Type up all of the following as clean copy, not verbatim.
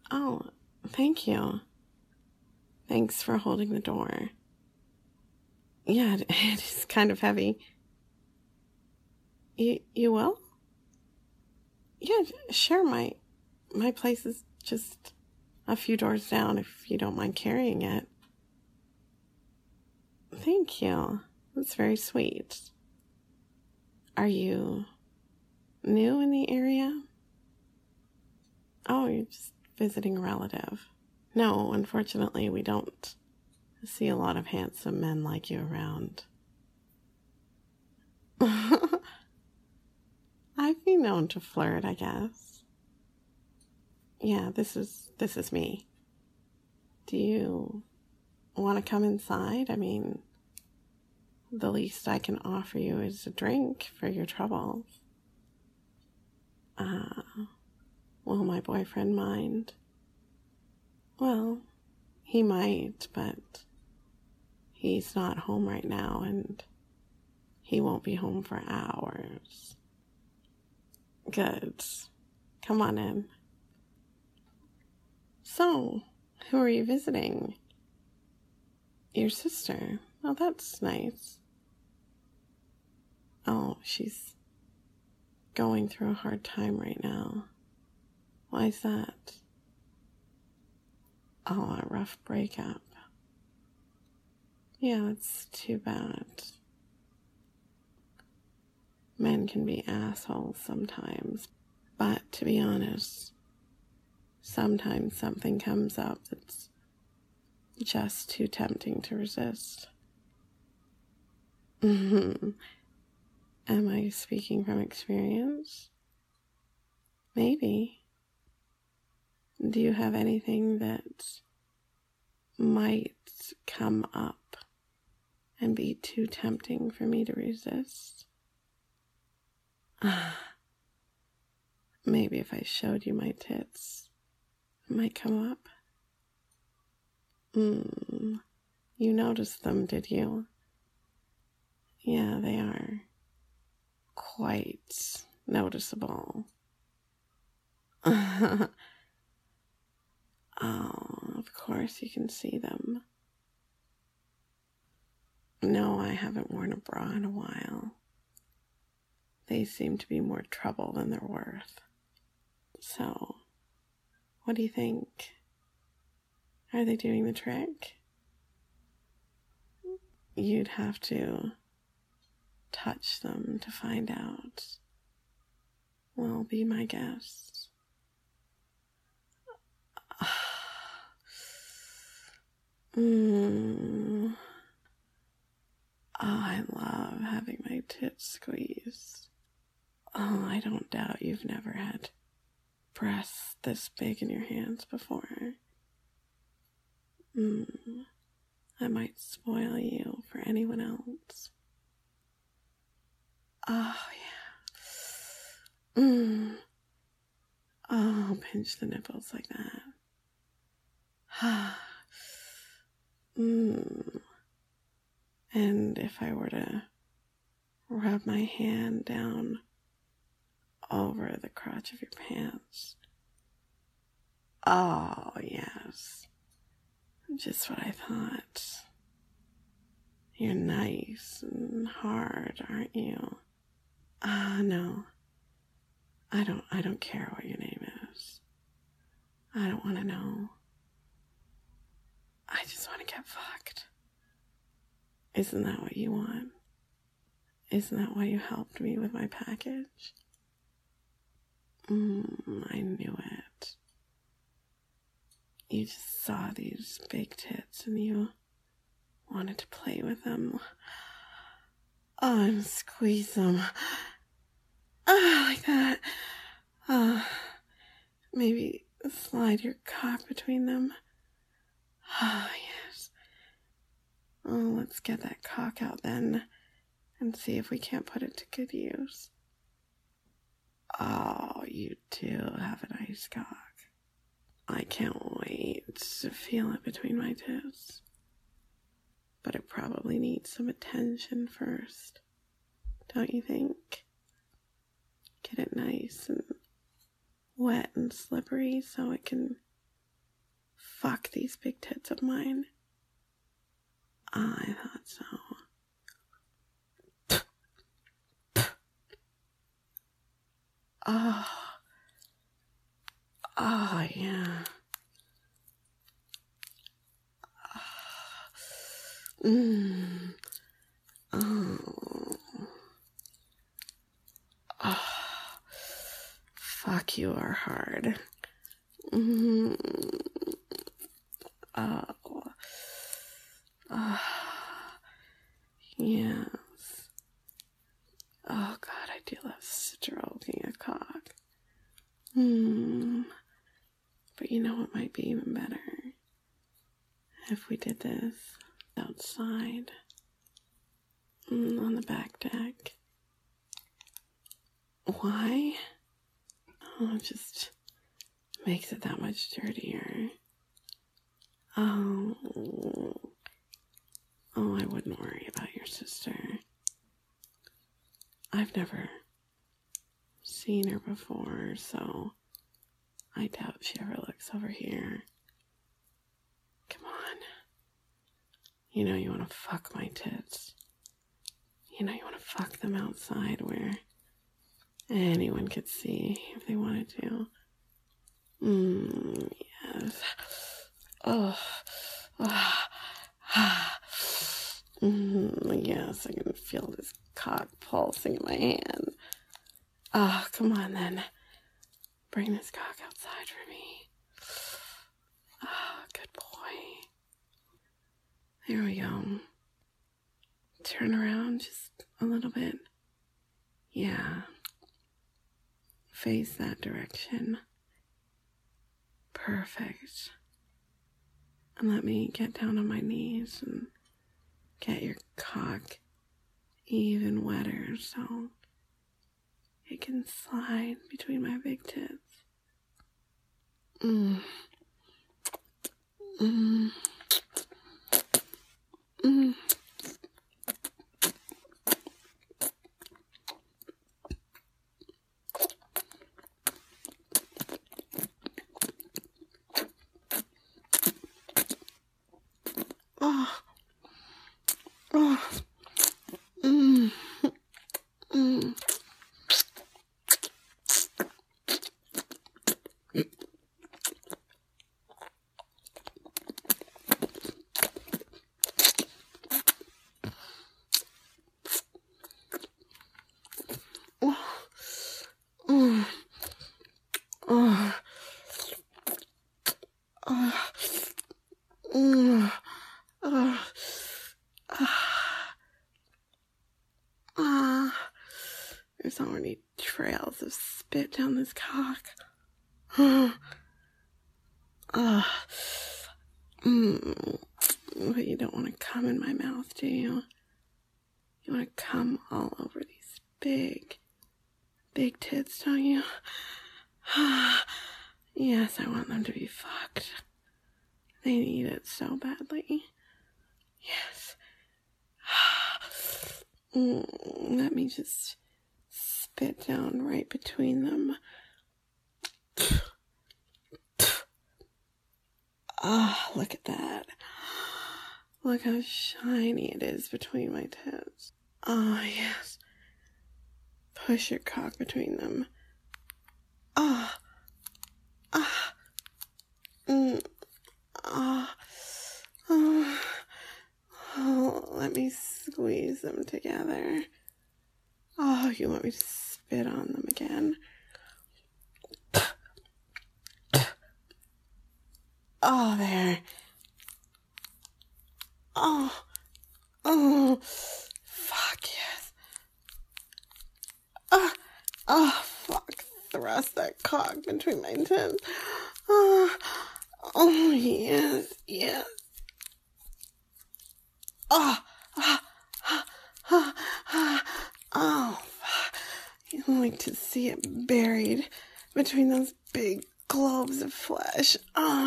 Oh, thank you. Thanks for holding the door. Yeah, it is kind of heavy. You will? Yeah, sure. My place is just a few doors down if you don't mind carrying it. Thank you. That's very sweet. Are you new in the area? Oh, you're just visiting a relative. No, unfortunately, we don't see a lot of handsome men like you around. I've been known to flirt, I guess. Yeah, this is me. Do you want to come inside? I mean, the least I can offer you is a drink for your troubles. Will my boyfriend mind? Well, he might, but he's not home right now, and he won't be home for hours. Good. Come on in. So, who are you visiting? Your sister. Oh, that's nice. Oh, she's going through a hard time right now. Why is that? Oh, a rough breakup. Yeah, it's too bad. Men can be assholes sometimes, but to be honest, sometimes something comes up that's just too tempting to resist. Am I speaking from experience? Maybe. Do you have anything that might come up and be too tempting for me to resist? Maybe if I showed you my tits, it might come up. You noticed them, did you? Yeah, they are quite noticeable. Oh, of course you can see them. No, I haven't worn a bra in a while. They seem to be more trouble than they're worth. So, what do you think? Are they doing the trick? You'd have to touch them to find out. Well, be my guest. Oh, I love having my tits squeezed. Oh, I don't doubt you've never had breasts this big in your hands before. I might spoil you for anyone else. Oh, yeah. Oh, pinch the nipples like that. And if I were to rub my hand down over the crotch of your pants. Oh, yes. Just what I thought. You're nice and hard, aren't you? No. I don't care what your name is. I don't want to know. I just want to get fucked. Isn't that what you want? Isn't that why you helped me with my package? I knew it. You just saw these big tits and you wanted to play with them. Oh, and squeeze them. Oh, like that. Maybe slide your cock between them. Oh, yes. Oh, let's get that cock out then and see if we can't put it to good use. Oh, you do have a nice cock. I can't wait to feel it between my toes. But it probably needs some attention first, don't you think? Get it nice and wet and slippery so it can fuck these big tits of mine? I thought so. Oh. Oh, yeah. Oh. Oh. Fuck, you are hard. Oh. Oh. Yes. Oh, God, I do love stroking a cock. But you know what might be even better? If we did this outside, on the back deck. Why? Oh, it just makes it that much dirtier. Oh, I wouldn't worry about your sister. I've never seen her before, so I doubt she ever looks over here. Come on. You know you want to fuck my tits. You know you want to fuck them outside where anyone could see if they wanted to. Yes. Oh. Yes, I can feel this cock pulsing in my hand. Oh, come on then. Bring this cock outside for me. Oh, good boy. There we go. Turn around just a little bit. Yeah. Face that direction. Perfect. And let me get down on my knees and get your cock even wetter so it can slide between my big tits. There's already trails of spit down this cock. But you don't want to come in my mouth, do you? You want to come all over these big tits, don't you? Yes, I want them to be fucked. They need it so badly. Yes. Let me just spit down right between them. Ah, look at that. Look how shiny it is between my toes. Ah, yes. Push your cock between them. Ah. Ah. Ah. Oh, let me squeeze them together. Oh, you want me to spit on them again? Oh, there. Oh, fuck yes. Fuck. Thrust that cock between my tits. Oh, yes. Oh, you like to see it buried between those big globes of flesh.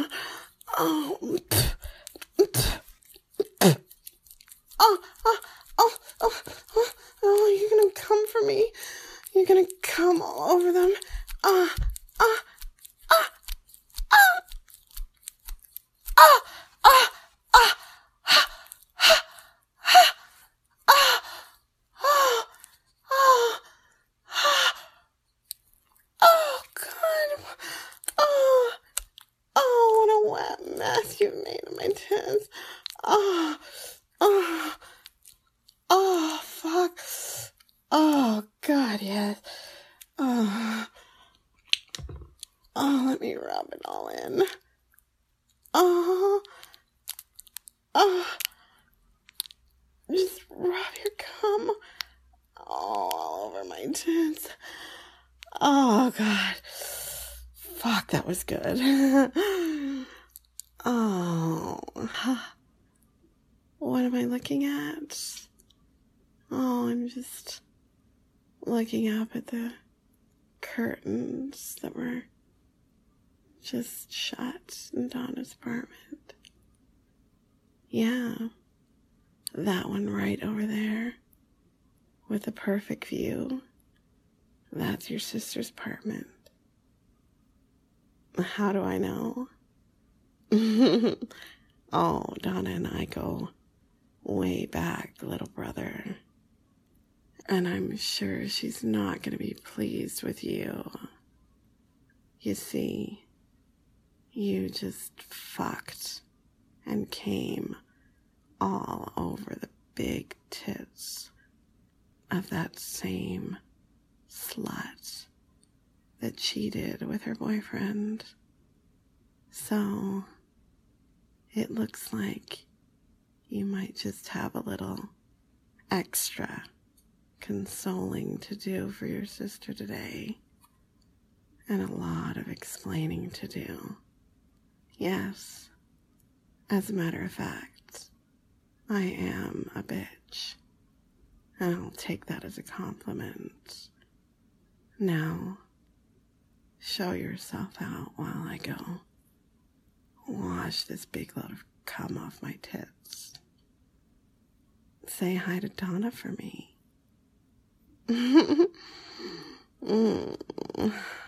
You're gonna come for me. You're gonna come all over them. mess you've made of my tits. Oh, oh, oh, fuck. Oh, God, yes. Oh, let me rub it all in. Oh, just rub your cum all over my tits. Oh, God. Fuck, that was good. Oh, what am I looking at? Oh, I'm just looking up at the curtains that were just shut in Donna's apartment. Yeah, that one right over there with a perfect view. That's your sister's apartment. How do I know? Oh, Donna and I go way back, little brother. And I'm sure she's not going to be pleased with you. You see, you just fucked and came all over the big tits of that same slut that cheated with her boyfriend. So, it looks like you might just have a little extra consoling to do for your sister today, and a lot of explaining to do. Yes, as a matter of fact, I am a bitch, and I'll take that as a compliment. Now, show yourself out while I go wash this big load of cum off my tits. Say hi to Donna for me.